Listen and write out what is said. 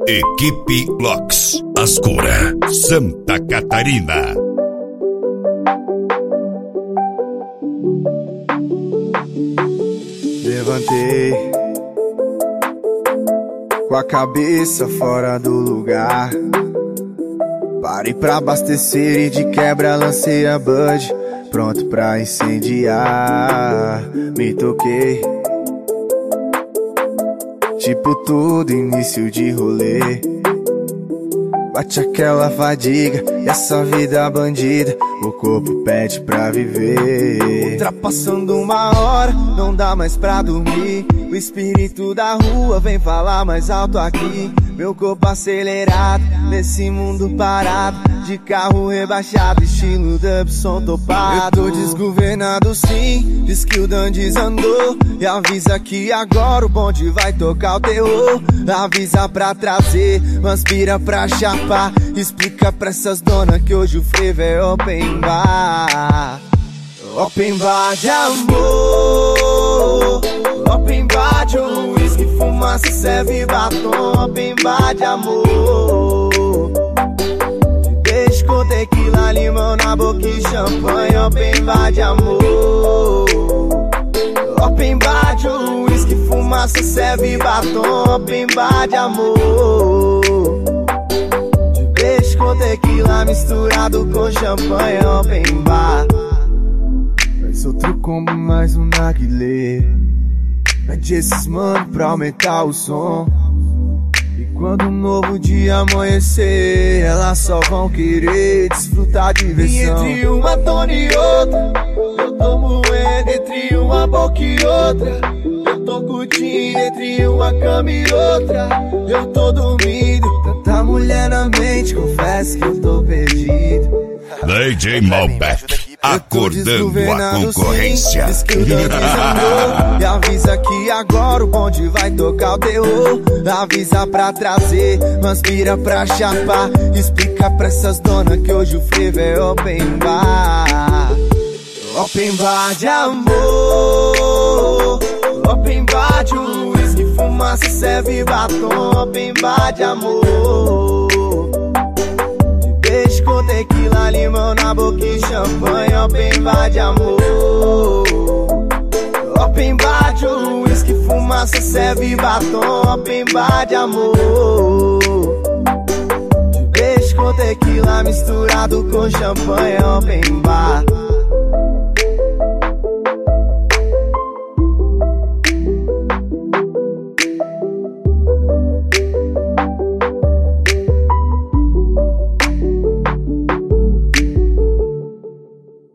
Equipe Locks, Ascura, Santa Catarina. Levantei com a cabeça fora do lugar. Parei pra abastecer e de quebra lancei a Bud, pronto pra incendiar. Me toquei, tipo tudo início de rolê. Bate aquela fadiga e essa vida bandida, o corpo pede pra viver. Ultrapassando 1 hora, não dá mais pra dormir. O espírito da rua vem falar mais alto aqui. Meu corpo acelerado, nesse mundo parado, de carro rebaixado, estilo dub, som topado. Eu tô desgovernado sim, diz que o Dan desandou. E avisa que agora o bonde vai tocar o terror. Avisa pra trazer umas pira pra chapar. Explica pra essas donas que hoje o frevo é open bar. Open bar de amor, open bar de uísque, fumaça, serve batom. Open bar de amor, de beijo com tequila, limão na boca e champanhe. Open bar de amor, open bar de uísque, fumaça, serve batom. Open bar de amor, de beijo com tequila misturado com champanhe. Open bar. Faz outro combo, mais um narguilé. Pede esses mano pra aumentar o som. E quando um novo dia amanhecer, elas só vão querer desfrutar de diversão. E entre uma dona e outra, eu tô moendo entre uma boca e outra. Eu tô curtindo entre uma cama e outra. Eu tô dormindo, tanta mulher na mente, confesso que eu tô perdido. DJ Malbec, acordando a concorrência. Diz que o Dan desandou e avisa que agora o bonde vai tocar o terror. Avisa pra trazer umas pira pra chapar. Explica pra essas donas que hoje o frevo é open bar. Open bar de amor, open bar de uísque, fumaça, serve batom. Open bar de amor, beijo com tequila, limão na boca e champanhe. Open bar de amor, open bar de uísque, fumaça, serve batom. Open bar de amor, de beijo com tequila misturado com champanhe. Open bar.